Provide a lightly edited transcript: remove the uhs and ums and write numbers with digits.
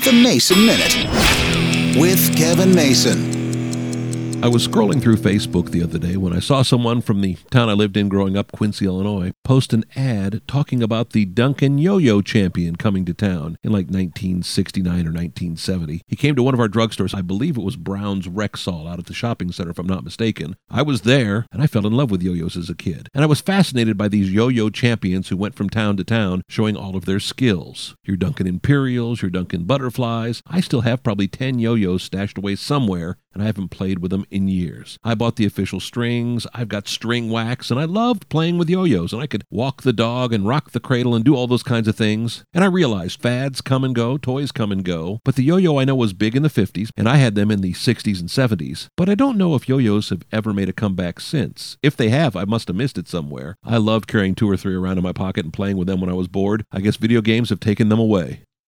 The Mason Minute with Kevin Mason. I was scrolling through Facebook the other day when I saw someone from the town I lived in growing up, Quincy, Illinois, post an ad talking about the Duncan Yo-Yo champion coming to town in like 1969 or 1970. He came to one of our drugstores. I believe it was Brown's Rexall out at the shopping center, if I'm not mistaken. I was there, and I fell in love with yo-yos as a kid. And I was fascinated by these yo-yo champions who went from town to town showing all of their skills. Your Duncan Imperials, your Duncan Butterflies. I still have probably 10 yo-yos stashed away somewhere, and I haven't played with them in years. I bought the official strings, I've got string wax, and I loved playing with yo-yos, and I could walk the dog and rock the cradle and do all those kinds of things. And I realized fads come and go, toys come and go, but the yo-yo I know was big in the 50s, and I had them in the 60s and 70s. But I don't know if yo-yos have ever made a comeback since. If they have, I must have missed it somewhere. I loved carrying 2 or 3 around in my pocket and playing with them when I was bored. I guess video games have taken them away.